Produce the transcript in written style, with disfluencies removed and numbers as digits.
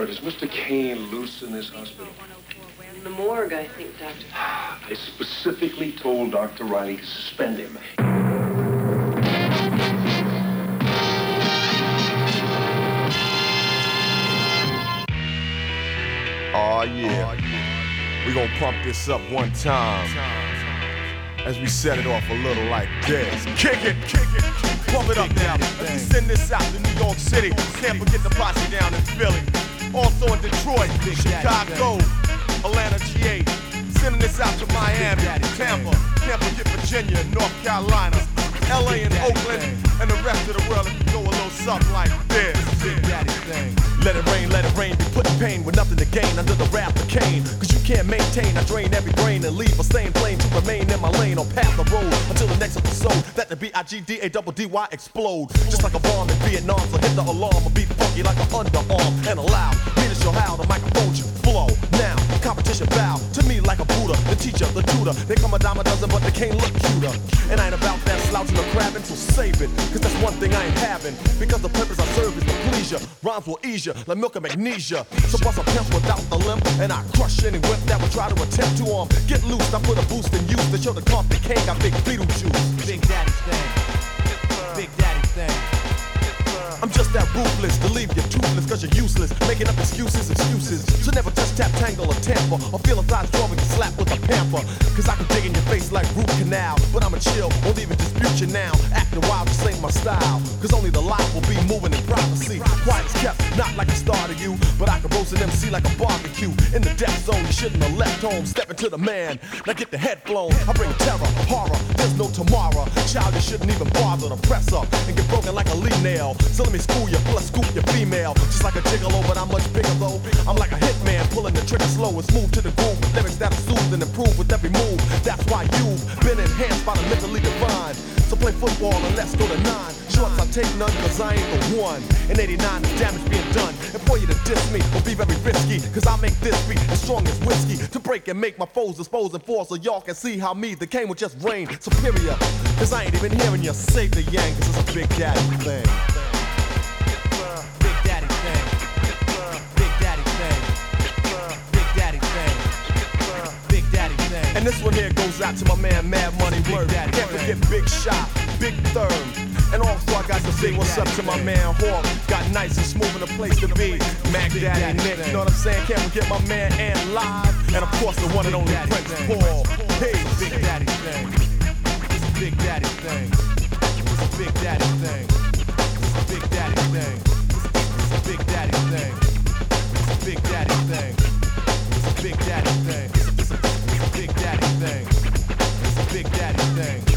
Is Mr. Kane loose in this hospital? In the morgue, I think, Doctor. I specifically told Dr. Riley to suspend him. Oh yeah. We gon' pump this up one time as we set it off a little like this. Kick it, pump it up now. As we send this out to New York City. Can't forget the posse down in Philly. Also in Detroit, Chicago, Atlanta, GA. Sending this out to Miami, Tampa, can't forget Virginia, North Carolina, LA and Oakland, and the rest of the world. If you go a little something like this. Big Daddy thing. Let it rain, be putting pain with nothing to gain under the wrath of Cain. Cause you can't maintain, I drain every brain and leave a stain plain to remain in my lane on path the road until the next episode that the BIGDADDY explode. Just like a bomb in Vietnam, so hit the alarm or be funky like an underarm and allow me to show how the microphone should flow. Now, competition bow to me like a Buddha, the teacher, the tutor. They come a dime a dozen, but they can't look cuter. And I ain't about that slouching or crabbing, so save it. Cause that's one thing I ain't having. Because the purpose I serve is to please ya. Rhymes will ease ya like milk and magnesia. So bust a pimp without the limp, and I crush any whip that would try to attempt to get loose. I put a boost in use to show the comp that can't got big Beetlejuice. Big Daddy thing. Big Daddy thing. I'm just that ruthless to leave you toothless cause you're useless, making up excuses. So never touch, tap, tangle, or tamper, or feel a size draw when you slap with a pamper. Cause I can dig in your face like root canal, but I'ma chill, won't even dispute you now. Acting wild, just ain't my style, cause only the live will be moving in privacy. Quiet as kept, not like a star to you, but I can roast an MC like a barbecue. In the death zone, you shouldn't have left home, stepping to the man, now get the head blown. I bring terror, horror, there's no tomorrow. Child, you shouldn't even bother to press up and get broken like a Lee nail. So let me school you, plus scoop your female. Just like a gigolo, but I'm much bigger though. I'm like a hitman, pulling the trigger slow and smooth to the groove. With lyrics that'll soothe and improve with every move. That's why you've been enhanced by the mentally divine. So play football and let's go to 9. Shorts I take none cause I ain't the one. In 89 the damage being done. And for you to diss me will be very risky, cause I make this beat as strong as whiskey to break and make my foes dispose and fall, so y'all can see how me, the Kane, will just reign superior. Cause I ain't even hearing you say the yang, cause it's a Big Daddy thing. Big Daddy thing. Big Daddy thing. Big Daddy thing. Big Daddy thing. And this one here goes out to my man Mad Money Word. Can't forget Big Shot, Big Therm. And also I got to say what's up to my man Hawk. Got nice and smooth in the place to be. Mac Daddy Nick, you know what I'm saying? Can't forget my man and Live. And of course the one and only Prince Paul. Hey, Big Daddy thing. It's a Big Daddy thing. It's a Big Daddy thing. It's a Big Daddy thing. It's a Big Daddy thing. It's a Big Daddy thing. It's a Big Daddy thing. It's a Big Daddy thing. It's a Big Daddy thing.